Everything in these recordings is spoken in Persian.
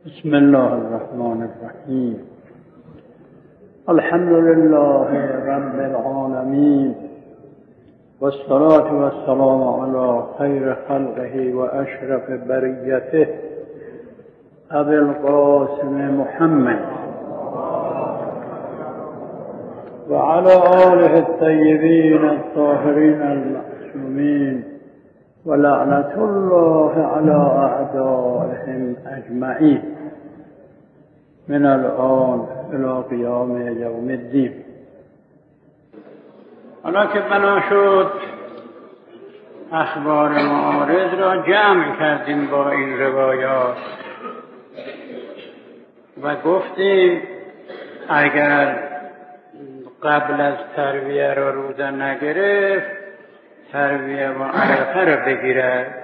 بسم الله الرحمن الرحیم. الحمد لله رب العالمین والصلاة والسلام علی خیر خلقه و اشرف بریته ابی القاسم محمد و علی آله الطیبین الطاهرین المعصومین و لعنت الله علی اعدائهم اجمعین من الان الى قیام یوم الدین. حالا که بنا شد اخبار معارض را جمع کردیم با این روایات و گفتیم اگر قبل از ترویه را روزه نگرفت ترویه و عرفه را بگیرد.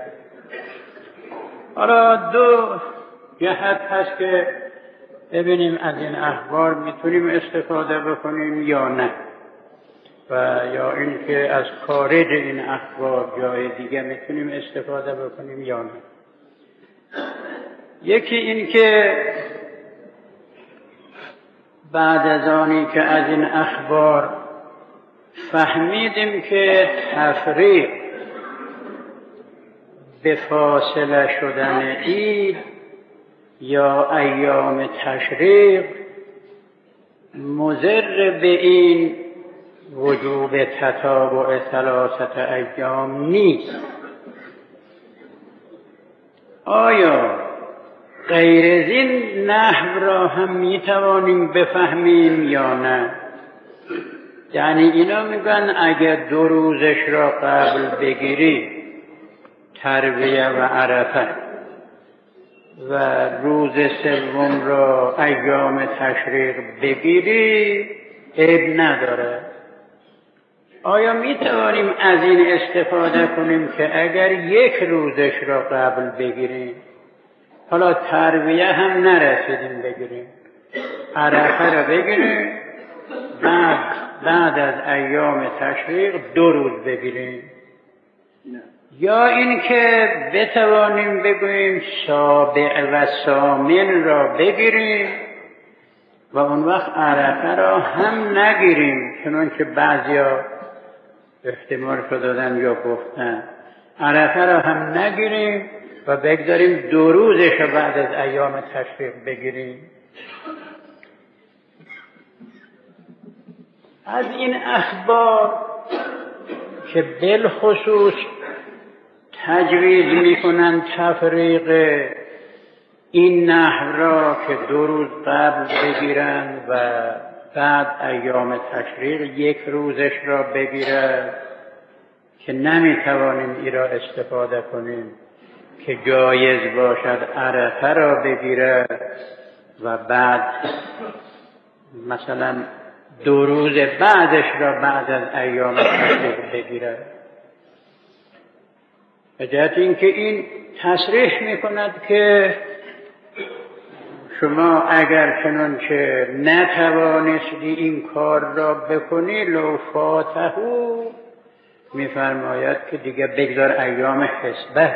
حالا دو جهت هست که ببینیم از این اخبار میتونیم استفاده بکنیم یا نه، و یا اینکه از خارج این اخبار جای دیگه میتونیم استفاده بکنیم یا نه. یکی این که بعد از آنی که از این اخبار فهمیدیم که تفریق به فاصله شدن عید یا ایام تشریق مضر به این وجوب تتابع 3 ایام نیست، آیا غیر از این نحو را هم میتوانیم بفهمیم یا نه؟ یعنی اینا میگن اگر 2 روزش را قبل بگیری ترویه و عرفه و روز سوم را ایام تشریق بگیری عیب نداره. آیا می توانیم از این استفاده کنیم که اگر 1 روزش را قبل بگیریم، حالا ترویه هم نرسیدیم بگیریم، عرفه را بگیریم، بعد از ایام تشریق 2 روز بگیریم، یا اینکه بتوانیم بگوییم سابع و ثامن را بگیریم و اون وقت عرفه را هم نگیریم، چنانکه بعضیا احتمال رو دادن یا گفتن عرفه را هم نگیریم و بگذاریم 2 روزش بعد از ایام تشریق بگیریم. از این اخبار که بالخصوص تجویز میکنن تفریق این نحو را که 2 روز قبل بگیرن و بعد ایام تشریق 1 روزش را بگیرن، که نمیتوانیم این را استفاده کنیم که جایز باشد عرفه را بگیره و بعد مثلا 2 روز بعدش را بعد از ایام تشریق بگیره. به جهت اینکه این تصریح میکند که شما اگر چنانچه نتوانستی این کار را بکنی لو فاتحو، میفرماید که دیگه بگذار ایام حسبه.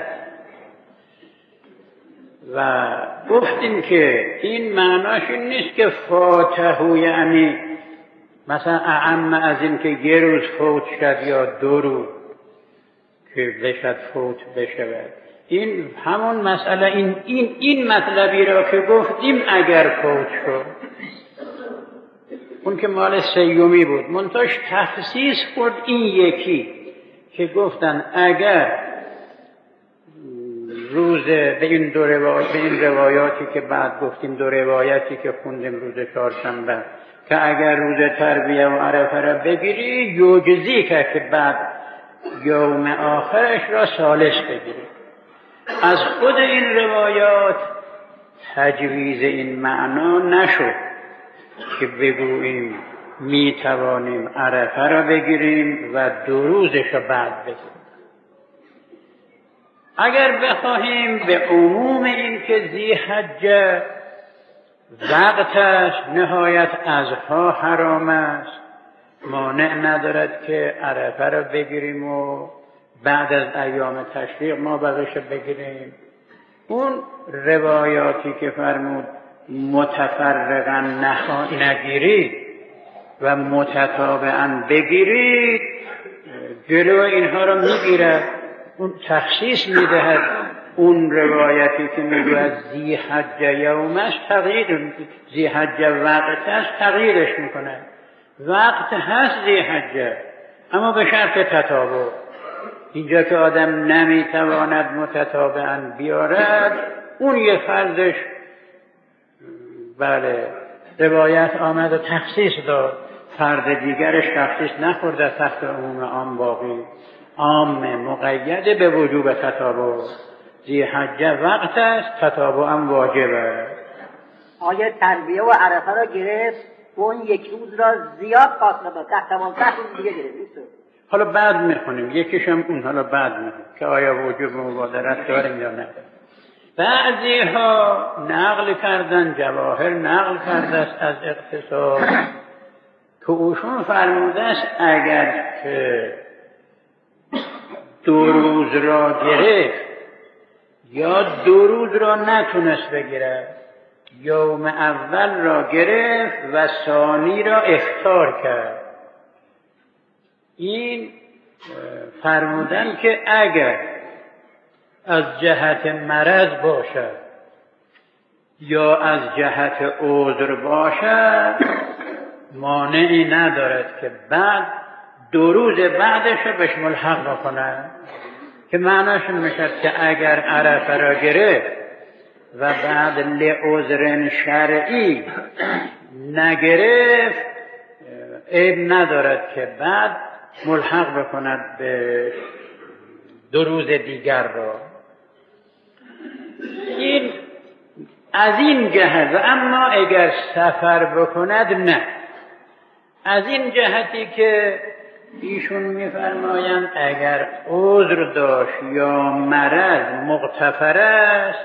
و گفتیم که این معناش این نیست که فاتحو یعنی مثلا اعم از این که 1 روز فوت شد یا 2 روز که بشد فوت بشود. این همون مسئله این مطلبی را که گفتیم اگر فوت شد، اون که مال سیومی بود، منتاش تخصیص کرد این یکی که گفتن اگر روز به این روایاتی که بعد گفتیم 2 روایتی که خوندیم روز چهارشنبه، که اگر روز ترویه و عرفه را بگیری یوجزی که بعد یوم آخرش را ثالث بگیری. از خود این روایات تجویز این معنا نشد که بگوییم می توانیم عرفه را بگیریم و 2 روزش را بعد بگیریم. اگر بخواهیم به عموم این که ذی‌حجه وقتش نهایت ازها حرام است، مانع ندارد که عرفه را بگیریم و بعد از ایام تشریق ما بقیش بگیریم. اون روایاتی که فرمود متفرقا نگیرید و متتابعا بگیرید جلو اینها را میگیرد، اون تخصیص میدهد. اون روایتی که میگوید ذی حجه یومش تغییر، ذی حجه وقت است تغییرش میکنه. وقت هست ذی حجه اما به شرط تتابع. اینجا که آدم نمیتواند متتابعا بیارد اون یه فرضش بله روایت آمد و تخصیص داد، فرد دیگرش تخصیص نخورده، تحت عموم عام باقی. عام مقید به وجوب تتابع. ذی حجه وقت است، تتابع هم واجب است. آیا تربیه و عرفه را گرفت و اون یک روز را زیاد فاصله داد، 12 روز دیگه گرفت؟ حالا بعد میخونیم، یکیش هم اون حالا بعد میخونیم که آیا وجوب مبادرت داریم یا نه. بعضی ها نقل کردن، جواهر نقل کرده است از اقتصاد که اوشون فرموده است اگر که 2 روز را گرفت یا 2 روز را نتونست بگیرد، یوم اول را گرفت و ثانی را افطار کرد. این فرمودن که اگر از جهت مرض باشد یا از جهت عذر باشد مانعی ندارد که بعد 2 روز بعدش رو بهش ملحق بکنه، که معناش میشد که اگر عرفه را گرفت و بعد لعذر شرعی نگرفت عیب ندارد که بعد ملحق بکند به 2 روز دیگر را. این از این جهت. و اما اگر سفر بکند نه، از این جهتی که ایشون میفرمایند اگر عذر داشت یا مرض مغتفر است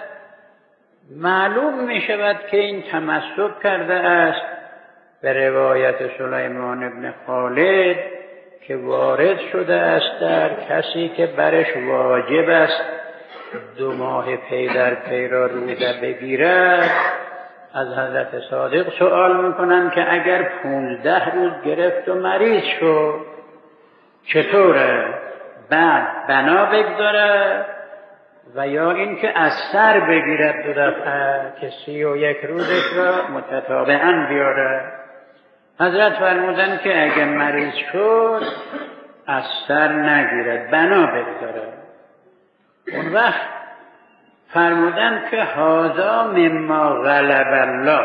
معلوم می شود که این تمسک کرده است به روایت سلیمان ابن خالد که وارد شده است در کسی که برش واجب است 2 ماه پی در پی را روزه بگیرد. از حضرت صادق سوال میکنن که اگر 15 روز گرفت و مریض شد چطوره؟ بعد بنا بگذاره و یا اینکه از سر بگیرد 2 دفعه که 31 روزش را متتابعاً بیاره. حضرت فرمودن که اگر مریض شد از سر نگیرد، بنا بگذاره. اون وقت فرمودن که هذا مما غلب الله،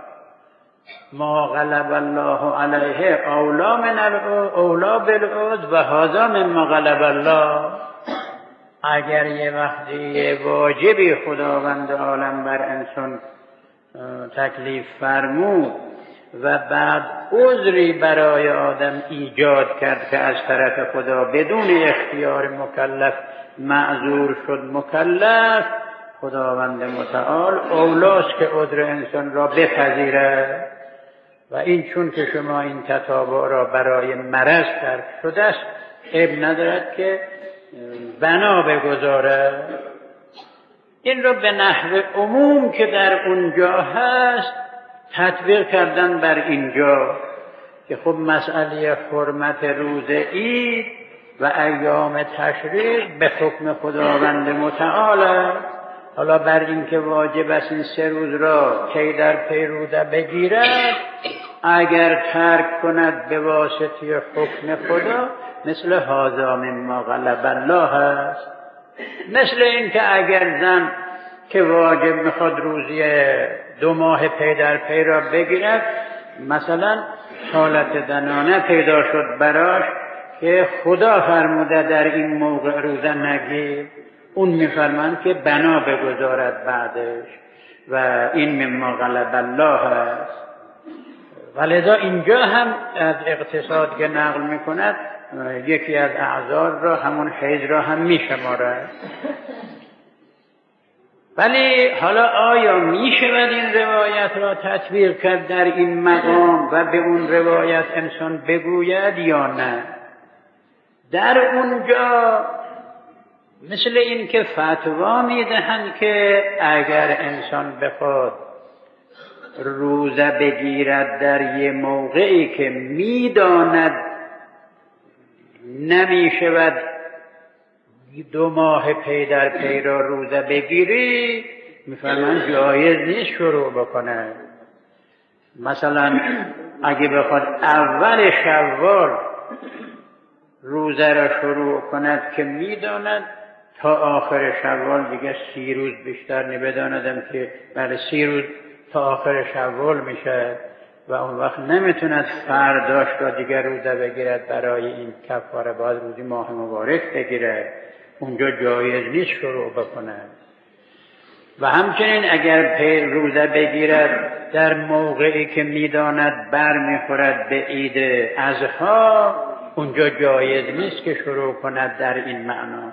ما غلب الله علیه اولا من اولا بالعود و هذا مما غلب الله. اگر یه وقتی واجبی خداوند عالم بر انسان تکلیف فرمود و بعد عذری برای آدم ایجاد کرد که از طرف خدا بدون اختیار مکلف معذور شد مکلف، خداوند متعال اولاست که عذر انسان را بپذیرد. و این چون که شما این تتابع را برای مرض ترک شده است عیب ندارد که بنا بگذاره. این را به نحو عموم که در اونجا هست تطبیق کردن بر اینجا که خب مسئله حرمت روز عید و ایام تشریق به حکم خداوند متعال. حالا بر این که واجب است این 3 روز را پی در پی روزه بگیرد، اگر ترک کند به واسطه حکم خدا مثل هذا مما غلب الله است. مثل این که اگر زن که واجب میخواد روزی 2 ماه پی در پی را بگیرد، مثلا حالت زنانه پیدا شد براش که خدا فرموده در این موقع روزه نگیر، اون میفرماند که بنا بگذارد بعدش و این مما غلب الله است. ولذا اینجا هم از اقتصاد که نقل میکند یکی از اعذار را همون حیض را هم میشمارد. ولی حالا آیا میشود این روایت را تطبیق کرد در این مقام و به اون روایت انسان بگوید یا نه؟ در اونجا مثل این که فتوا میدهند که اگر انسان بخواد روزه بگیرد در یه موقعی که میداند نمیشود 2 ماه پی در پی را روزه بگیری، میفرمایند جایز نیست شروع بکنه. مثلا اگه بخواد اول شوال روزه را شروع کند که میداند تا آخر شوال دیگه 30 روز بیشتر نمیداندم که برای 30 روز تا آخر شوال میشه و اون وقت نمیتوند فرداش را دیگه روزه بگیرد، برای این کفاره باید روزی ماه مبارک بگیره، اونجا جایز نیست شروع بکنه. و همچنین اگر روزه بگیرد در موقعی که میداند بر میخورد به عید اضحی، اونجا جایز نیست که شروع کند در این معنا.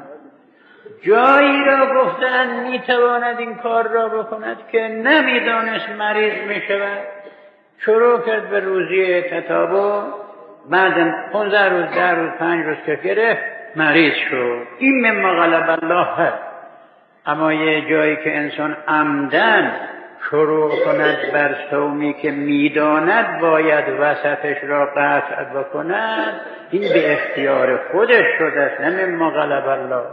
جایی را گفتند میتواند این کار را بکند که نمیدانست مریض میشود، شروع کرد به روزی تتابع، بعد 15 روز 10 روز 5 روز که گرفت مریض شد، این مما غلب الله هست. اما یه جایی که انسان عمدن شروع کند بر صومی که میداند باید وسطش را قطع بکند، این به اختیار خودش شده است، نه مما غلب الله.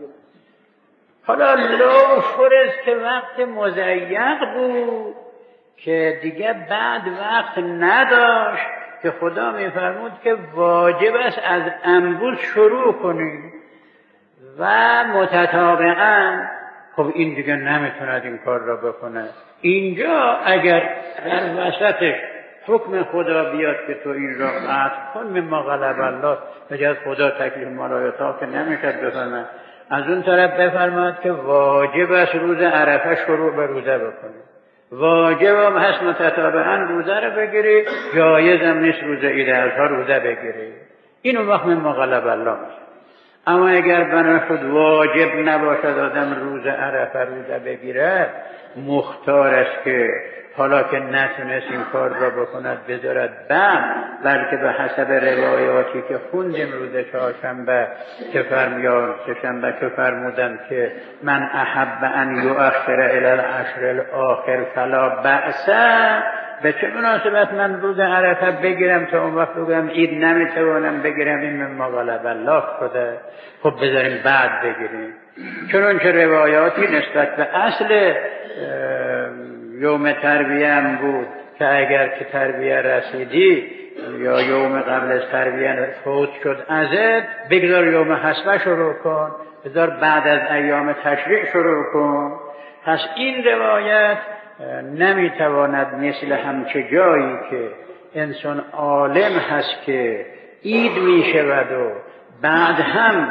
حالا لو فرض که وقت مضیق بود که دیگه بعد وقت نداشت که خدا میفرمود که واجب است از امروز شروع کنید و متطابقاً، خب این دیگه نمیتوند این کار را بکنه. اینجا اگر در وسطش حکم خدا بیاد که تو این را قطع کن، مما غلب الله، بجز خدا تکلیف ملایتا که نمیشد بفرماید. از اون طرف بفرماید که واجب است روز عرفه شروع به روزه بکنی، واجب هم هست متطابقاً روزه را بگیری، جایز هم نیست روز عید اضحی روزه بگیری. این اون وقت مما غلب الله میشه. اما اگر بنا شد واجب نباشد آدم روز عرفه روزه بگیرد، مختار است که حالا که نتونست این کار را بکند بذارد بعد، بلکه به حسب روایاتی که خوندیم روز چهارشنبه که سه‌شنبه که فرمودند که من احب ان یؤخر الی العشر الاخر فلا بأس، به چه مناسبت من روز عرفه بگیرم تا اون وقت بگم عید نمیتوانم بگیرم، این مما غلب الله شده، خب بذاریم بعد بگیریم. چنانچه روایاتی نسبت به اصل یوم ترویه هم بود که اگر که ترویه رسیدی یا یوم قبل از ترویه فوت شد ازت، بگذار یوم حسبه شروع کن، بذار بعد از ایام تشریع شروع کن. پس این روایت نمیتواند مثل همچه جایی که انسان عالم هست که عید میشود و بعد هم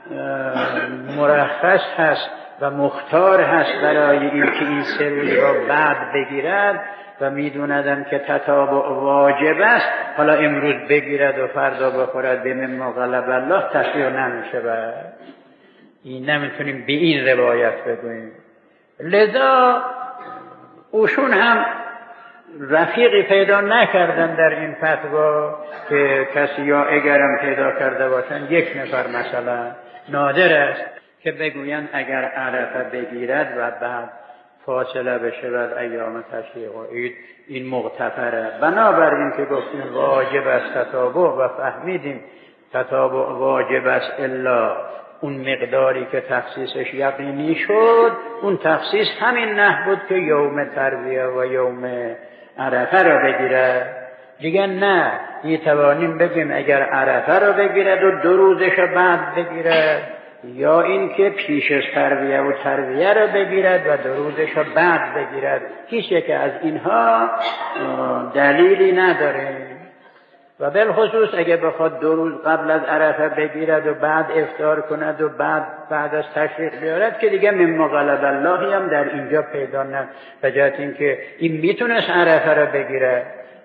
مرخص هست و مختار هست برای این که این 3 روز را بعد بگیرد و میدوندم که تتابع واجب است، حالا امروز بگیرد و فردا بخورد، به مما غلب الله تشریع نمیشه و این نمیتونیم به این روایت بگوییم. لذا اوشون هم رفیقی پیدا نکردن در این فتوا که کسی یا اگرم پیدا کرده باشن 1 نفر مثلا، نادر است که بگویند اگر عرفه بگیرد و بعد فاصله بشود ایام تشریق و عید، این مغتفره. بنابراین که گفتیم واجب است تتابع و فهمیدیم تتابع واجب است الا اون مقداری که تخصیصش یقینی شد، اون تخصیص همین نه بود که یوم ترویه و یوم عرفه را بگیره. دیگه نه، میتوانیم بگیم اگر عرفه را بگیرد و 2 روزش را بعد بگیرد، یا این که پیش از ترویه و ترویه را بگیرد و 2 روزش را بعد بگیرد. هیچ یک از اینها دلیلی نداره. و بالخصوص اگه بخواد 2 روز قبل از عرفه بگیرد و بعد افطار کند و بعد از تشریق بیارد که دیگه مما غلب الله هم در اینجا پیدا نه، به جهت اینکه این میتونست عرفه را بگیره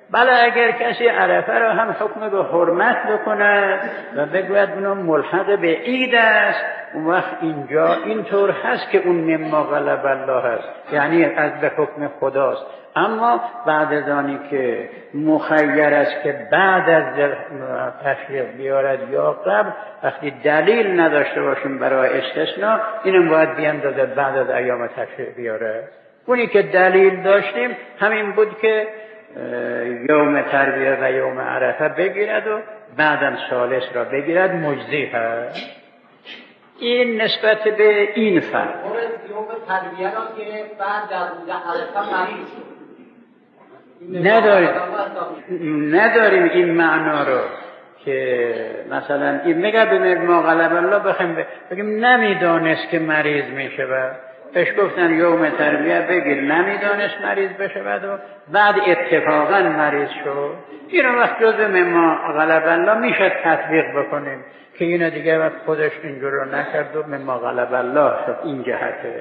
بله اگر کسی عرفه را هم حکم به حرمت بکنه و بگوید اونو ملحق به عید است، اون وقت اینجا اینطور هست که اون مما غلب الله هست، یعنی از به حکم خداست. اما بعد از آنی که مخیر است که بعد از تشریق بیارد یا قبل، وقتی دلیل نداشته باشیم برای استثناء، اینم باید بیاندازد بعد از ایام تشریق بیاره. اونی که دلیل داشتیم همین بود که یوم ترویه و یوم عرفه بگیرد و بعداً ثالث را بگیرد، مجزی هست. این نسبت به این فرق. یوم ترویه را گرفت، بعد در روز عرفه مریض شد. نداریم این معنا رو که مثلا این میگه به ما غلب الله بگیم نمیدانست که مریض میشه و بهش گفتن یوم ترویه بگیر، نمیدانست مریض بشه و بعد اتفاقا مریض شد. این وقت جزء ما غلب الله میشه تطبیق بکنیم که اینو دیگه وقت خودش اینجور رو نکرد و ما غلب الله شد. این جهته.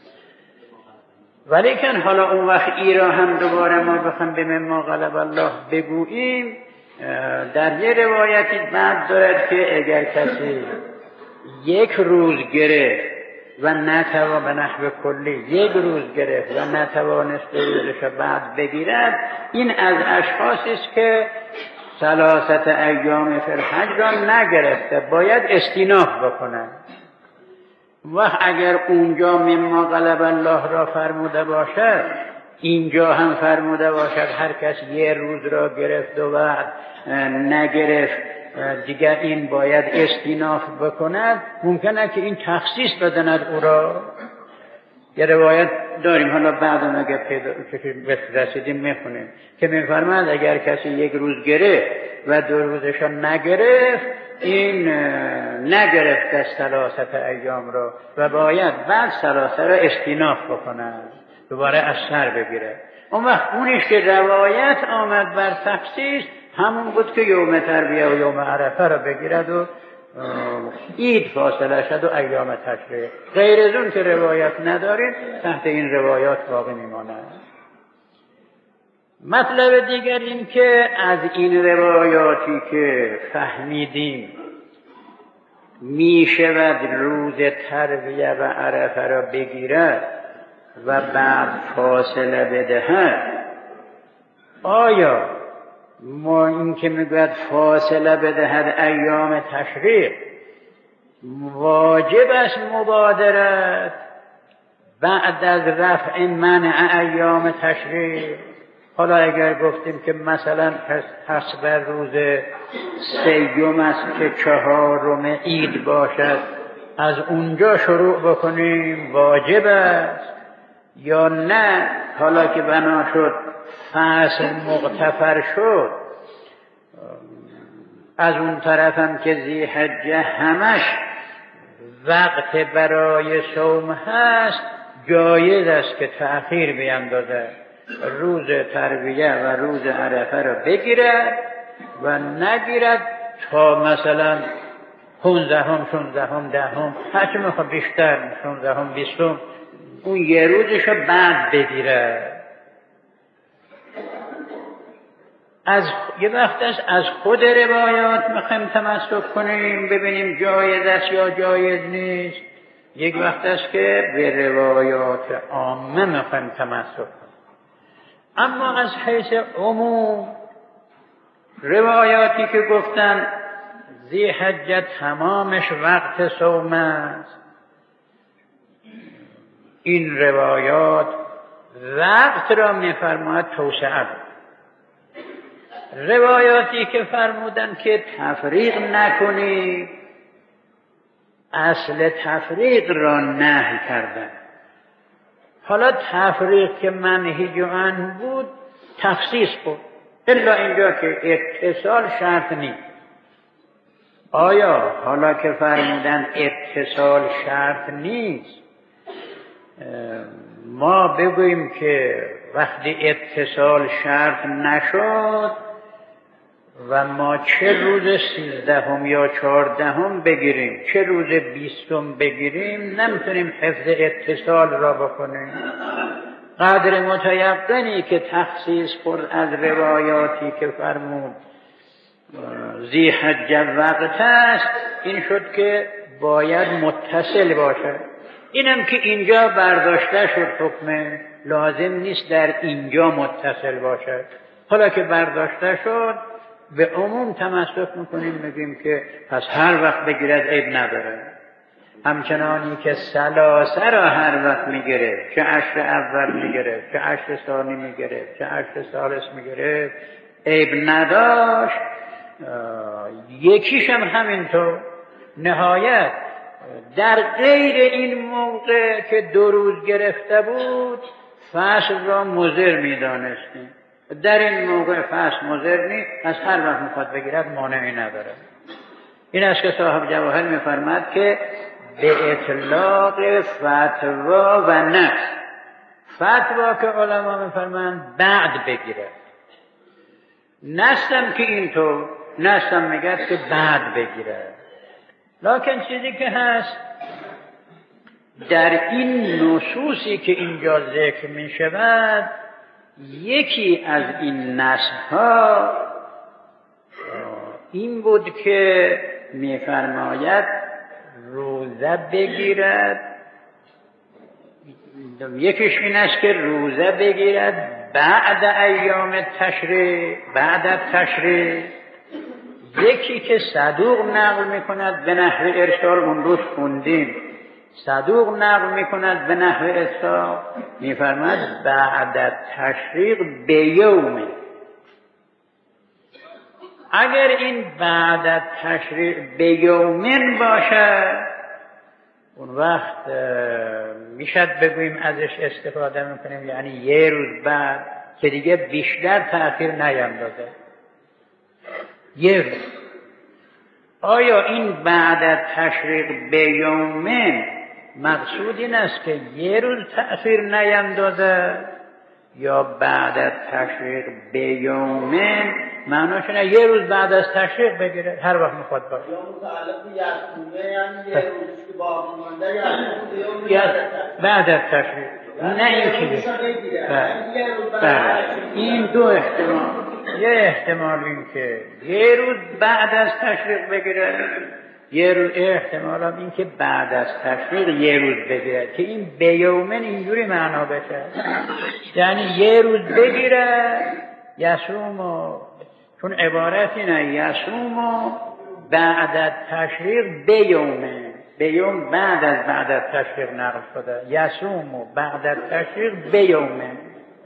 ولیکن حالا اون وقت ای را هم دوباره ما بخوام به ما غلب الله بگوییم، در یه روایتی بعد دارد که اگر کسی یک روز گرفت و نتوان به نحو کلی یک روز گرفت و نتوانست روزش بعد بگیرد، این از اشخاصی است که ثلاثه ایام فی الحج را نگرفته، باید استیناف بکنند. و اگر اونجا مما غلب الله را فرموده باشد، اینجا هم فرموده باشد هر کس یه روز را گرفت و بعد نگرفت دیگر این باید استیناف بکند، ممکنه که این تخصیص بدند او را. یه روایت داریم، حالا بعدم اگر پیدا رسیدیم میخونیم که میفرماید اگر کسی یک روز گرفت و دو روزش نگرفت، این نگرفت از ثلاثه ایام را و باید بعد ثلاثه را استیناف بکند، دوباره از سر بگیره. اون وقت اونیش که روایت آمد بر تخصیص همون بود که یوم ترویه و یوم عرفه را بگیرد و عید فاصله شد و ایام تشریق. غیر از اون که روایت نداریم تحت این روایات باقی میماند. مطلب دیگر این که از این روایاتی که فهمیدیم میشود روز ترویه و عرفه را بگیرد و بعد فاصله بدهد، آیا ما این که میگوید فاصله بدهد ایام تشریق واجب است مبادرت بعد از رفع منع ایام تشریق؟ حالا اگر گفتیم که مثلا پس بر روز سیوم است که چهارم عید باشد، از اونجا شروع بکنیم واجب است یا نه؟ حالا که بنا شد فصل مغتفر شد، از اون طرفم که ذی‌حجه همش وقت برای صوم هست، جایز است که تأخیر بیندازد، روز ترویه و روز عرفه را بگیرد و نگیرد تا مثلا 15ام 16ام 10ام هرچی میخواد بیشتر 16ام 20ام اون یه روزش رو بعد بگیرد. از یه وقت است از خود روایات میخوایم تمسک کنیم ببینیم جایز است یا جایز نیست، یک وقت است که به روایات عامه میخوایم تمسک کنیم. اما از حیث عموم روایاتی که گفتن ذی‌حجه تمامش وقت صوم است، این روایات وقت را میفرماید توسعه. روایاتی که فرمودن که تفریق نکنید، اصل تفریق را نهی کردن. حالا تفریق که منهی عنه بود تخصیص بود، الا اینجا که اتصال شرط نیست. آیا حالا که فرمودن اتصال شرط نیست، ما بگوییم که وقتی اتصال شرط نشد و ما چه روز 13ام یا 14م بگیریم، چه روز 20م بگیریم، نمیتونیم حفظ اتصال را بکنیم. قدر متیقنی که تخصیص خورد از روایاتی که فرمود ذی حجه وقت است، این شد که باید متصل باشد. اینم که اینجا برداشته شد حکم، لازم نیست در اینجا متصل باشد. حالا که برداشته شد به عموم تمسک میکنیم، میگیم که پس هر وقت بگیرد عیب نداره. همچنانی که ثلاثه را هر وقت میگرفت، چه عشر اول میگرفت، چه عشر ثانی میگرفت، چه عشر ثالث میگرفت، عیب نداشت. یکیش هم همینطور. نهایت در غیر این موقع که 2 روز گرفته بود فصل را مضر میدانستیم. در این موقع فصل مضر نیست، از هر وقت میخواد بگیرد مانعی نداره. این است که صاحب جواهر میفرماد که به اطلاق فتوا و نفس. فتوا که علما میفرمند بعد بگیره، نستم که اینطور، نستم میگه که بعد بگیره. لکن چیزی که هست در این نصوصی که اینجا ذکر می شود، یکی از این نصها این بود که می فرماید روزه بگیرد. یکیش این است که روزه بگیرد بعد ایام تشریع، بعد تشریع. یکی که صدوق نقل میکند به نحو ارسال، اون روز خوندیم، صدوق نقل میکند به نحو ارسال، میفرماد بعد تشریق به یوم. اگر این بعد تشریق به یومن باشد، اون وقت میشد بگوییم ازش استفاده میکنیم، یعنی 1 روز بعد، که دیگه بیشتر تأخیر نیندازه. 1 روز. آیا این بعد تشریق به یومن مقصود این است که 1 روز تأخیر نیندازه، یا بعد تشریق به یومن معناش اینه 1 روز بعد از تشریق بگیره، هر وقت میخواد باشه. یا متعلق یسونه، یعنی 1 روز که باقی مانده یا بعد از تشریق، نه این که این 2 احتمال. یه احتمال این که 1 روز بعد از تشریق بگیره، یه روز احتمال هم این که بعد از تشریق 1 روز بگیره، که این بیومن اینجوری معنا بشه، یعنی 1 روز بگیره یصوم، چون عبارت اینه یصوم بعد تشریق بیومن، بیوم بعد از تشریق نقل شده، یصوم بعد تشریق بیومن.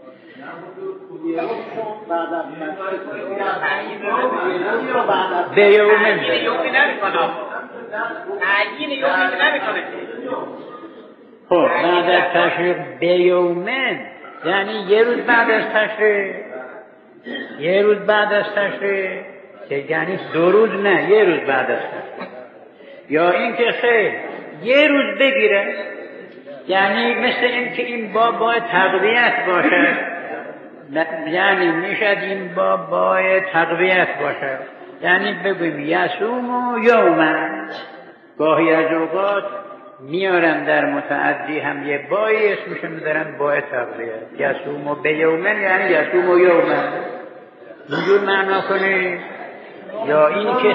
به یومن خب بعد از تشریق به یومن یعنی 1 روز بعد از تشریق، 1 روز بعد از تشریق، که یعنی 2 روز نه، 1 روز بعد از تشریق. یا این که خیر 1 روز بگیره، یعنی مثل این که این باید تقویت باشه، یعنی میشد این باید تقویت باشه، یعنی بگویم یصوم یوما. گاهی از اوقات میارن در متعدی هم یه بایی اسمش میذارن بای تقویت، یصوم به یومن یعنی یصوم یوما، اینجور معنا کنی. یا این که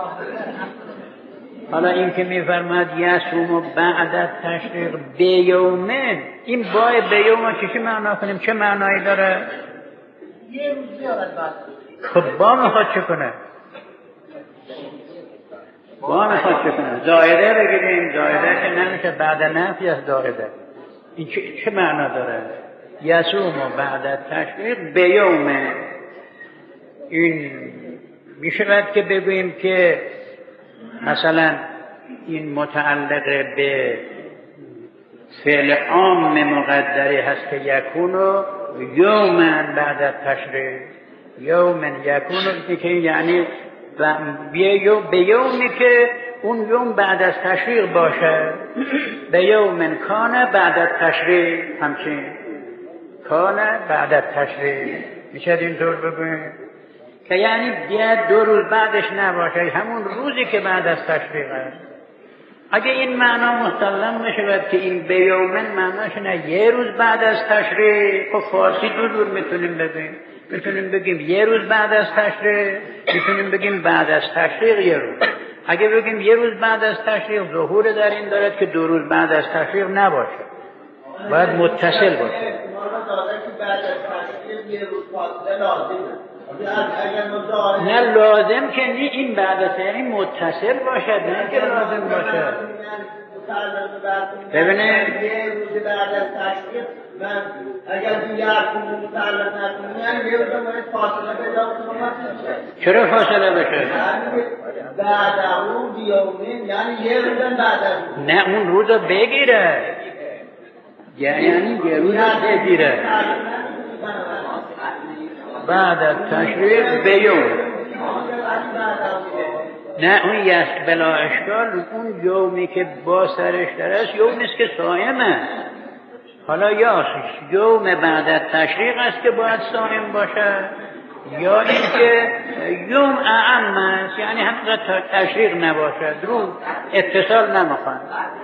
حالا این که میفرماد یصوم بعد تشریق به یومن، این بای به یوم چی معنا کنیم؟ چه معنایی داره؟ 1 روز بیارد بعد. خب با میخواد چه کنه؟ با میخواد چه کنه؟ زائده بگیریم، زائده که نمیشه بعد نفی از زائده. این چه معنا داره؟ یصوم بعد تشریق به یوم. این میشود که بگوییم که مثلا این متعلق به فعل عام مقدری هست که یکونو یومن بعد از تشریق، یومن یکونو که یعنی به یومی که اون یوم بعد از تشریق باشه، به یومن کانه بعد از تشریق، همچین کانه بعد از تشریق میشه اینطور بگویم که یعنی بیاد 2 روز بعدش نباشه، همون روزی که بعد از تشریق است. اگه این معنا مسلم بشه که این بیومن معناش نه یه روز بعد از تشریق، خب فارسی دو جور میتونیم بگیم. میتونیم بگیم یه روز بعد از تشریق، میتونیم بگیم بعد از تشریق یه روز. اگه بگیم یه روز بعد از تشریق ظهور در این دارد که 2 روز بعد از تشریق نباشه، باید متصل باشه. بعد از تشریق یه روز فاصله لازمه. نه لازم که نی، این بعد از یعنی متصل باشد، نه که لازم باشد. ببینه یه روز بعد از تشریق من اگر دیگه اکنون متعلق نکنم یعنی یه روز باید فاصله پیدا کنم. چرا فاصله بشه؟ بعد اون بیومین یعنی یه روز بعد از اون. نه اون روز رو بگیره، یعنی یه روز رو بگیره بعد از تشریق بیوم. نه اون یست بلا اشکال، اون یومی که با سرش درست یوم نیست که صائمه. حالا یا یوم بعد از تشریق است که باید صائم باشه، یا اینکه یوم اعم است یعنی حقیقت تشریق نباشه، رو اتصال نمیخوان.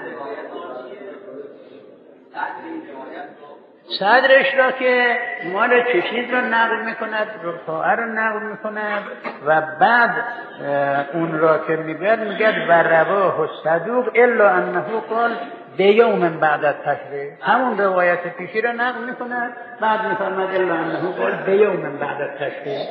صدرش را که مال چه چیز را نقل میکند، رفاعه را نقل میکند و بعد اون را که میگد و رواه صدوق الا انه قال بیوم بعد از تشریق، همون روایت پیشی را نقل میکند، بعد میفرماد الا انه قال بیوم بعد از تشریق.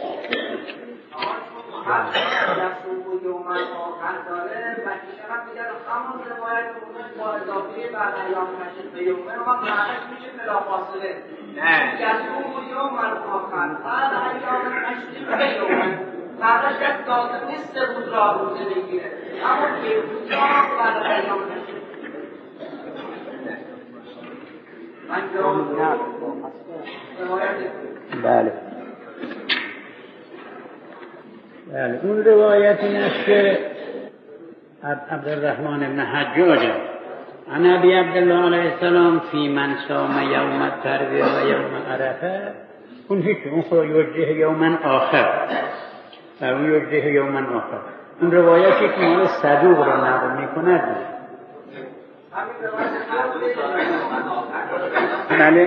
بله بله. اون روایت این است که عبدالرحمن بن حجاج عن ابی عبدالله علیه السلام فی من صام یوم الترویه و یوم عرفه، اون هیچ اون خود یوجه یوم آخر، اون یوجه یوم آخر. اون روایتی که مال صدوق را نقل میکند. بله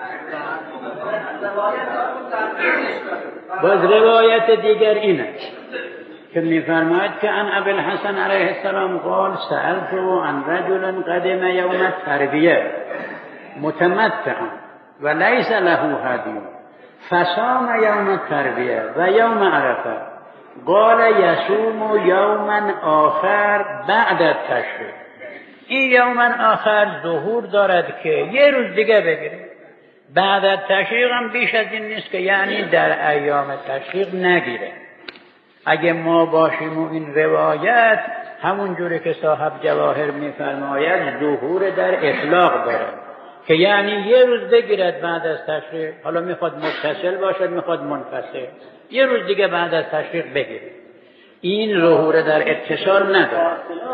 باز روایت دیگر اینه که میفرماید که عن ابی الحسن علیه السلام قال سألته عن رجل قدم یوم الترویه متمتعا و لیس له هدی فصام یوم الترویه و یوم عرفه قال یصوم یوما آخر بعد التشریق. این یوما آخر ظهور دارد که یه روز دیگه بگیره، بعد از تشریق هم بیش از این نیست که یعنی در ایام تشریق نگیره. اگه ما باشیم و این روایت همون جوری که صاحب جواهر میفرماید ظهور در اطلاق داره که یعنی یه روز بگیرد بعد از تشریق، حالا میخواد متصل باشد میخواد منفصل، یه روز دیگه بعد از تشریق بگیره. این ظهور در اتصال نداره.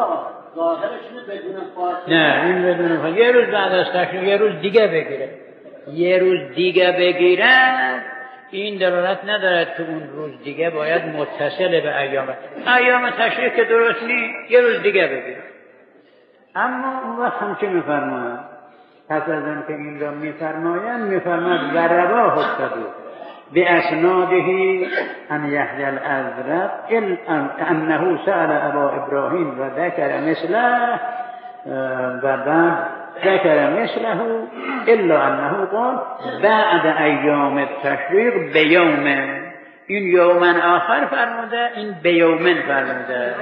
نه این بدون فاصله، یه روز بعد از تشریق یه روز دیگه بگیره، یه روز دیگه بگیرد، این دلالت ندارد که اون روز دیگه باید متصل به ایام تشریق که درست نیست، یه روز دیگه بگیره. اما اون وقت هم چه میفرماید؟ پس از آن که این را میفرماید و رواه صدوق باسناده عن یحیی الازرق انه سأل ابا ابراهیم و ذکر مثله و بعد ذکر مثله الا انه قال بعد ایام التشریق بیوم. این یومن آخر فرموده، این بیومن فرموده.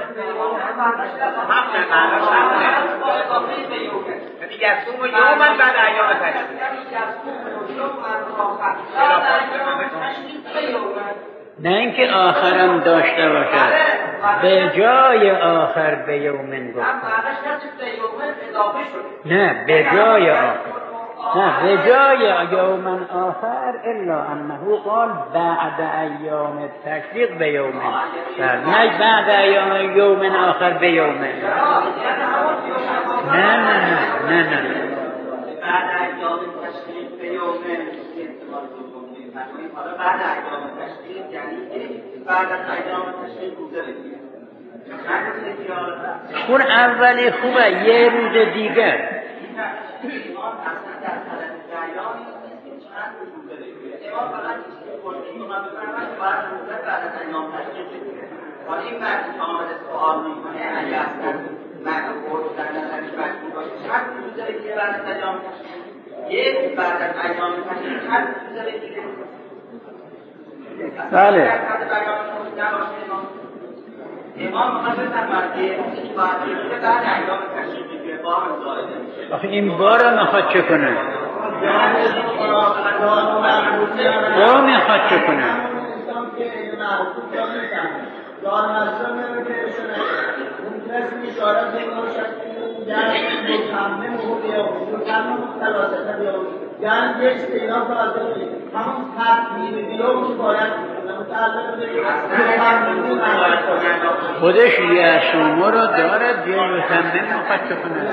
یصوم یوما بعد ایام تشریق. نه اینکه آخرم داشته باشد، به جای آخر بیومن گفت. نه به جای آخر، نه به جای یومن آخر الا انه قال بعد ایام التشریق بیومن، نه بعد ایام یومن آخر بیومن. نه نه نه نه نه بعد ایام تشریق بیومن. بعد ایام تشریق یعنی بعد از ایام تشریق روزه بگیره. اون اولی خوبه، یه روز دیگر حالا این وقتی که آمده سوال میکنه اگه اصلا مکن خود در نظرش مکن باشه چند روز داره که بعد از ایام یک بعد از ایام چند روز داره که بله امام میخواد بفرماید که بعد ایام تشریف میگیره با هم زائده میشه. آخه این بار رو میخواد چه کنه؟ با میخواد چه کنه؟ دار مصرم نمیترسه اون کسی میشارت نماشد که یعنی متمم و بیاوی متمم خلاصه بیاوی یعنی یک سینا فاضلی همون تطمیل بیاوی باید خودش یعصومه رو دارد یه متمم میخواد چه کنه؟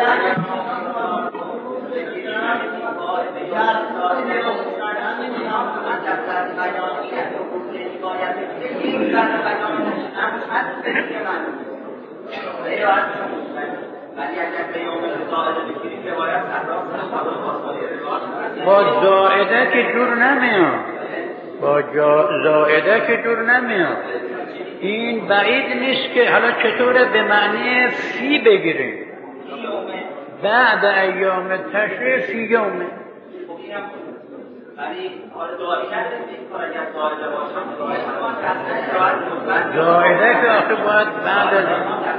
با زائده که جور نمیاد، با زائده که جور نمیاد. این بعید نیست که حالا چطوره به معنی فی بگیریم بعد ایام تشریف فی یومه. زائده که آخه باید بعد از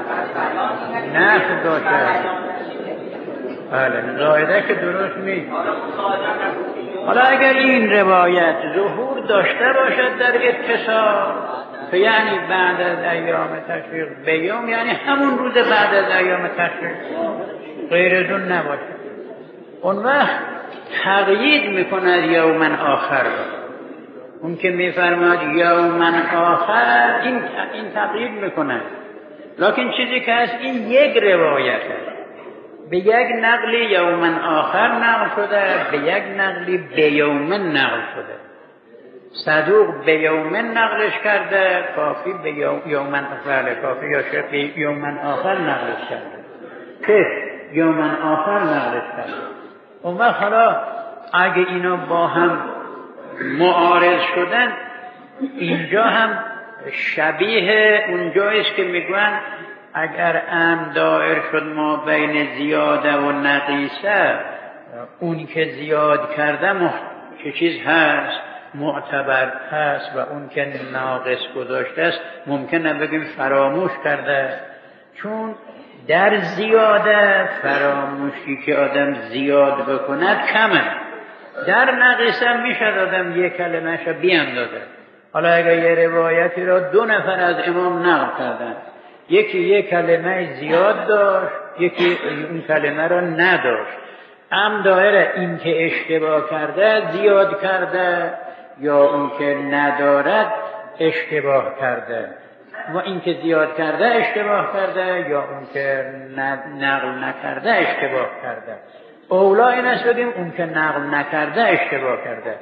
نفس داشته. بله زائده که درست نیست. حالا اگر این روایت ظهور داشته باشد در اتصال یعنی بعد از ایام تشریق بیوم یعنی همون روز بعد از ایام تشریق غیر از اون نباشه، اون وقت تقیید میکند یومن آخر. اون که میفرماد یومن آخر این تقیید میکند، لکن چیزی که هست این یک روایت است، به یک نقلی یومن آخر نقل شده، به یک نقلی بیومن نقل شده. صدوق بیومن نقلش کرده، کافی به یومن آخر، کافی یا شیخ به یومن آخر نقلش کرده، که یومن آخر نقلش کرده. اون وقت حالا اگه اینا با هم معارض شدن، اینجا هم شبیه اونجاییست که میگوین اگر ام دائر شد ما بین زیاده و نقیصه، اون که زیاد کرده چه چیز هست معتبر هست و اون که ناقص گذاشته است ممکنه بگیم فراموش کرده، چون در زیاده فراموشی که آدم زیاد بکند کمه، در نقیصه میشه آدم یک کلمه شو بیاندازه. حالا اگر یه روایتی را 2 نفر از امام نقل کردن، یکی یک کلمه زیاد داشت، یکی اون کلمه را نداشت، ام دایره این که اشتباه کرده زیاد کرده یا اون که ندارد اشتباه کرده، و این که زیاد کرده اشتباه کرده یا اون که نقل نکرده اشتباه کرده. اولا این است بگیم اون که نقل نکرده اشتباه کرده،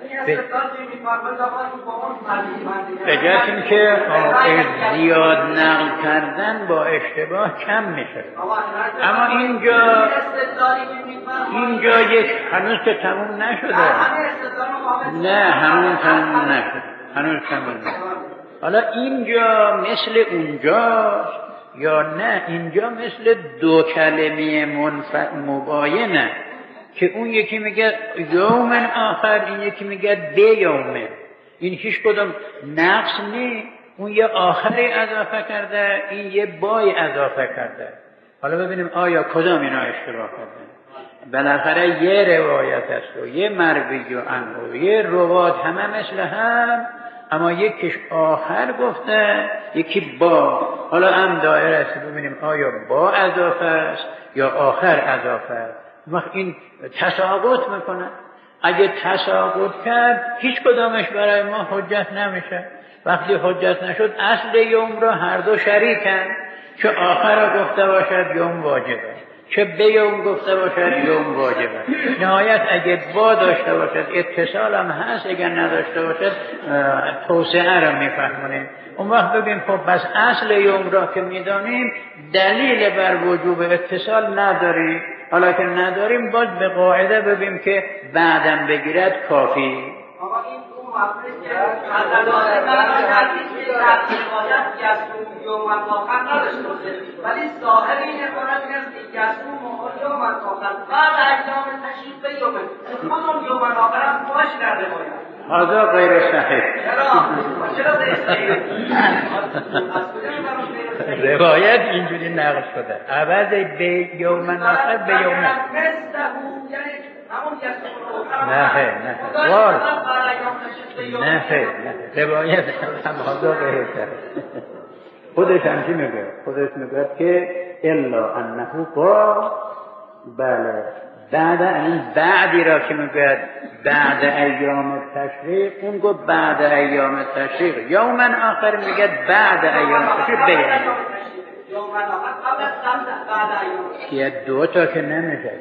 به جهت اینکه زیاد نقل کردن با اشتباه کم میشه. اما اینجا یک هنوز که تموم نشده، نه هنوز تموم نشده، هنوز تموم نشده. حالا اینجا مثل اونجاست یا نه؟ اینجا مثل 2 کلمه مباینه که اون یکی میگه یومن آخر، این یکی میگه بیومن. این هیچ کدوم نقص نی، اون یه آخری اضافه کرده، این یه بای اضافه کرده. حالا ببینیم آیا کدام اینا اشتباه کرده. بالاخره یه روایت است و یه مروی و عنه و یه روات همه مثل هم، اما یکیش آخر گفته یکی با. حالا هم دایره است ببینیم آیا با اضافه است یا آخر اضافه است. وقت این تساقط میکنه. اگه تساقط کرد هیچ کدامش برای ما حجت نمیشه. وقتی حجت نشد اصل یوم را هر دو شریکن، چه آخر را گفته باشد یوم واجبه، چه به یوم گفته باشد یوم واجبه. نهایت اگه با داشته باشد اتصال هم هست، اگر نداشته باشد توسعه را میفهمونیم. اون وقت بگیم خب بس اصل یوم را که میدانیم دلیل بر وجوب اتصال نداریم، حالا که نداریم باز به قاعده بگیم که بعدم بگیرد کافی. آقا این اون مفهومی که حضرت من کردید که در روایت یصوم یوم آخر نداشته باشه، ولی ظاهر این عبارت این است که یصوم یوم آخر بعد ایام تشریف به یومه، همون یوم آخر هم باش در روایت. هذا غیر صحیح. چرا غیر صحیح؟ روایت اینجوری نقل شده، عوض به یوم آخر به یوم نه خیر روایت هم هذا غیر صحیح. خودش هم چی میگه؟ خودش میگه که الا انه با بله بعد این بعدی را که میگه بعد ایام تشریق، اون گفت بعد ایام تشریق، یوم آخر میگه بعد ایام تشریق به یوم آخر یه دو تا که نمیشه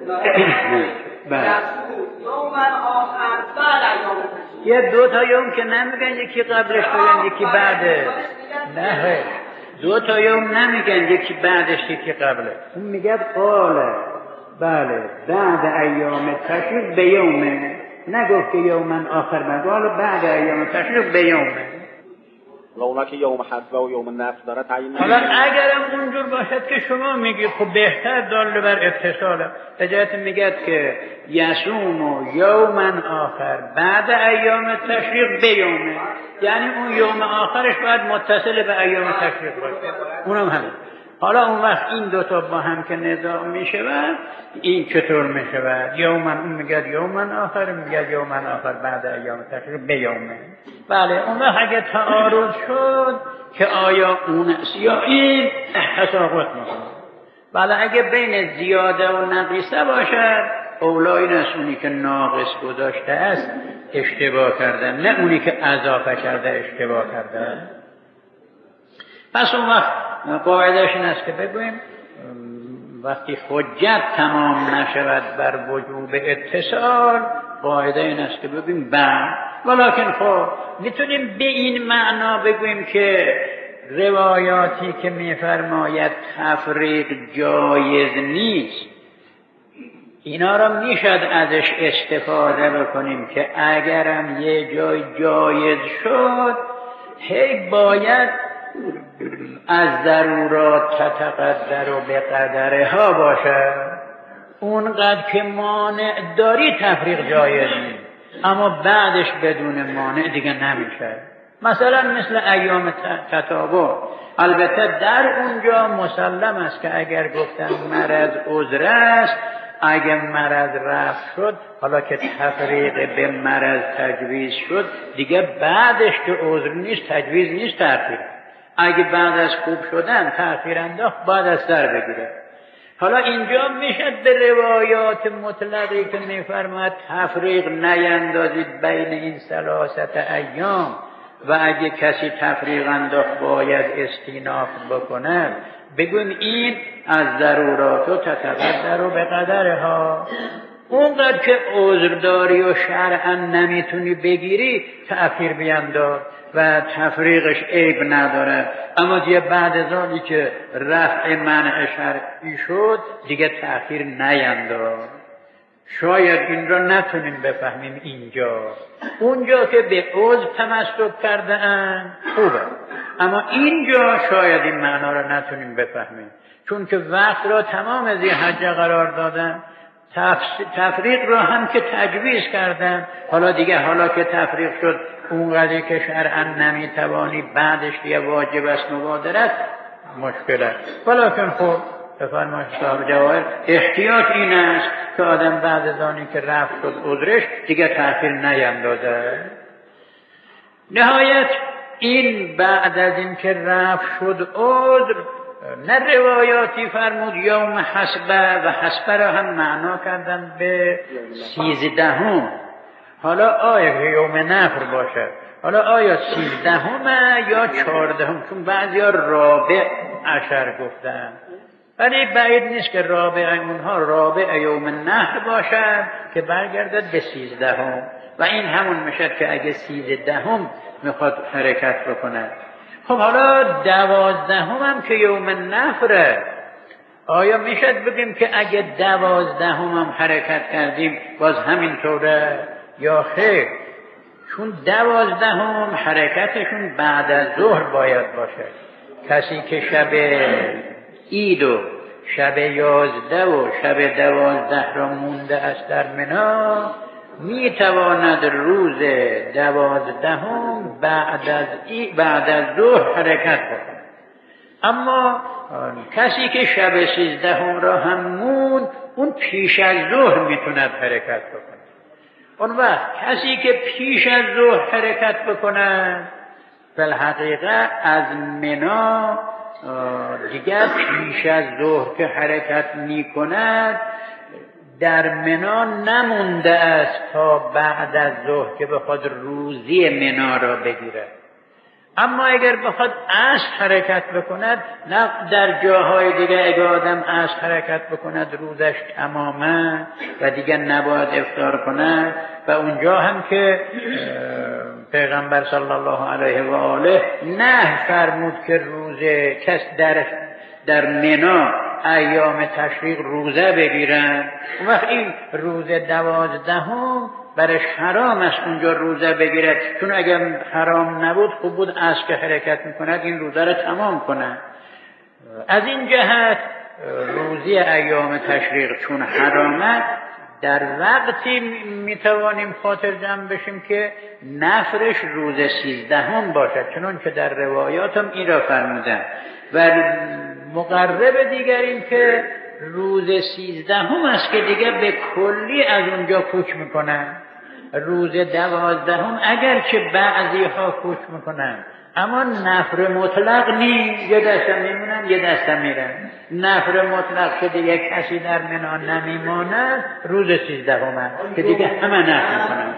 یه دو تا یوم که نمیگن یکی قبلش بگن یکی بعده، نه دو تا یوم نمیگن یکی بعدش یکی قبله، اون میگه قاله بله بعد ایام تشریق به یومه، نگفت که یومن آخر مگال بعد ایام تشریق به یومه. و اونا که یوم حسبه و یوم نفس داره تعیین حالا اگرم اونجور باشد که شما میگید خب بهتر دال بر اتصاله، بجایت میگد که یصوم و یومن آخر بعد ایام تشریق به یومه، یعنی اون یوم آخرش باید متصل به ایام تشریق باشه، اونم همه. حالا اون وقت این دوتا با هم که نزاع میشود این چطور میشود؟ یومن اون میگه یومن آخر، میگه یومن آخر بعد ایام تشریق به یومه. بله اون وقت اگه تعارض شد که آیا اون است یا این تساقط میکنه. بله اگه بین زیاده و نقیصه باشد اولا این است اونی که ناقص گذاشته است اشتباه کرده، نه اونی که اضافه کرده اشتباه کرده. پس اون وقت قاعدهش این است که بگویم وقتی حجت تمام نشود بر وجوب اتصال، قاعده این است که بگویم بعد. ولیکن خب میتونیم به این معنا بگویم که روایاتی که میفرماید تفریق جایز نیست، اینا را میشد ازش استفاده بکنیم که اگرم یه جای جایز شد هی باید از ضرورات تتقدر و به قدرها باشه، اونقدر که مانع داری تفریق جایز نیست، اما بعدش بدون مانع دیگه نمیشه. مثلا مثل ایام تتابع، البته در اونجا مسلم است که اگر گفتن مرض عذر است، اگر مرض رفت شد، حالا که تفریق به مرض تجویز شد دیگه بعدش که عذر نیست تجویز نیست تأخیر. اگه بعد از خوب شدن تأخیر انداخت بعد از سر بگیره. حالا اینجا میشد به روایات مطلقی که میفرماید تفریق نیندازید بین این ثلاثه ایام و اگه کسی تفریق انداخت باید استیناف بکنه، بگویم این از ضرورات و تتقدر و به قدرها. اونقدر که عذر داری و شرعا نمیتونی بگیری تأخیر بینداز و تفریقش عیب نداره، اما دیگه بعد از آنی که رفع منع شرعی شد دیگه تأخیر نینداز. شاید این را نتونیم بفهمیم اینجا، اونجا که به عذر تمسک کرده اند خوبه، اما اینجا شاید این معنا را نتونیم بفهمیم، چون که وقت را تمام ذی حجه قرار دادن، تفریق را هم که تجویز کردن، حالا که تفریق شد اونقدر که شرعا نمیتوانی بعدش دیگه واجب است مبادرت، مشکل است. ولیکن خب بفرمایید صاحب جواهر احتیاط این است که آدم بعد از آنی که رفت شد عذرش دیگه تأخیر نیندازه. نهایت این بعد از این که رفت شد عذر، نه روایاتی فرمود یوم حسبه و حسبه را هم معنا کردن به 13، حالا آیا یوم نفر باشه، حالا آیا 13 یا 14، چون بعضی ها رابع عشر گفتن، ولی بعید نیست که رابع اونها رابع یوم النحر باشد که برگردد به 13 و این همون میشد که اگه 13 میخواد حرکت بکند. خب حالا 12 هم که یوم النحره، آیا میشد بگیم که اگه 12 هم حرکت کردیم باز همینطوره یا خیر؟ چون 12 حرکتشون بعد از ظهر باید باشه. کسی که شب عید و شب 11 و شب 12 را مونده است در منی، میتواند روز 12 بعد از ظهر حرکت بکنه. اما کسی که شب 13 را هم موند، اون پیش از ظهر میتوند حرکت بکنه. اون وقت کسی که پیش از ظهر حرکت بکنه بالحقیقه از منی دیگر پیش از ظهر که حرکت میکند در منی نمونده است تا بعد از ظهر که بخواد روزی منی را بگیرد. اما اگر بخواد عصر حرکت بکند، نه در جاهای دیگه اگر آدم عصر حرکت بکند روزش تمامه و دیگر نباید افطار کند. و اونجا هم که پیغمبر صلی الله علیه و آله نه فرمود که روز کس در منی ایام تشریق روزه بگیرن. اون وقت این روز 12 برش حرام است اونجا روزه بگیرد، چون اگر حرام نبود خوب بود عصر که حرکت میکند این روزه را تمام کند. از این جهت روزی ایام تشریق چون حرامه، در وقتی میتوانیم خاطر جمع بشیم که نفرش روز 13 باشد، چنان که در روایات هم این را فرمودن. و مقرب دیگر این که روز 13 است که دیگه به کلی از اونجا کوچ میکنن. روز 12 اگر که بعضی ها کوچ میکنن، اما نفر مطلق نیست، یه دسته میمونن یه دسته میرن. نفر مطلق که دیگه کسی در منی نمیماند روز 13 که دیگه همه نفر میکنن.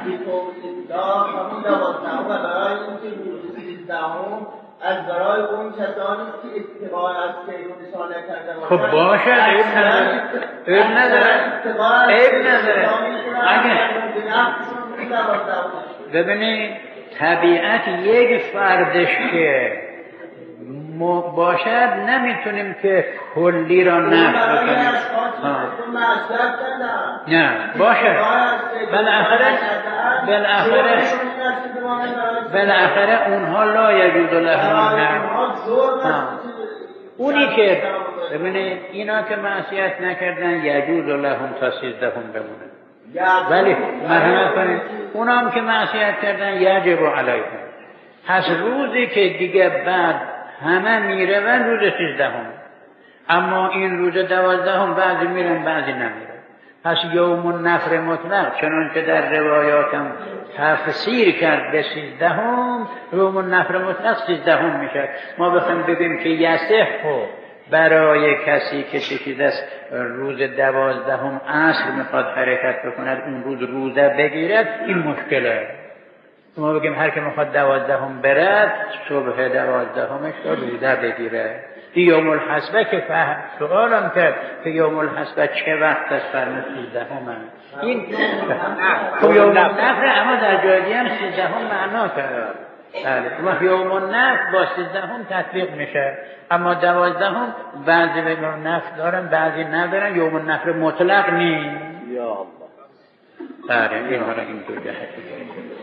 از برای اون کسانی که اتباع از پیغمبر نکرده باشند. خب باشه، عیب نداره. ببینید طبیعت یک فردش که باشد نمیتونیم که کلی را نفی کنیم. نه باشه، بالاخره اونها لا یجوز لهم نه. اونی که ببینید اینا که معصیت نکردن یجوز لهم تا 13 بمونن، ولی مرحمت کنید اونا هم که معصیت کردن یجب علیهم. پس روزی که دیگه بعد همه میره و روز 13 اما این روز 12 بعضی میرن بعضی نمیرن. پس یوم النفر مطلق چنان که در روایاتم تفسیر کرد به 13 یوم النفر مطلق 13 میشه. ما بخوایم بگیم که یصح برای کسی که چیز است روز 12 عصر میخواد حرکت بکند اون روز روزه بگیرد، این مشکله. ما بگیم هر که میخواد 12 برد صبح 12 تا روزه بگیره. یوم الحسبه که سوالم کرد که یوم الحسبه چه وقت است؟ فرمود 13 این خب یوم النفر، اما در جای دیگه هم 13 معنا کرد. بله، یوم النفر با 13 تطبیق میشه، اما 12 بعضی به نفر دارن بعضی ندارن. یوم النفر مطلق نیست. یا الله. بله این حالا این دو جهت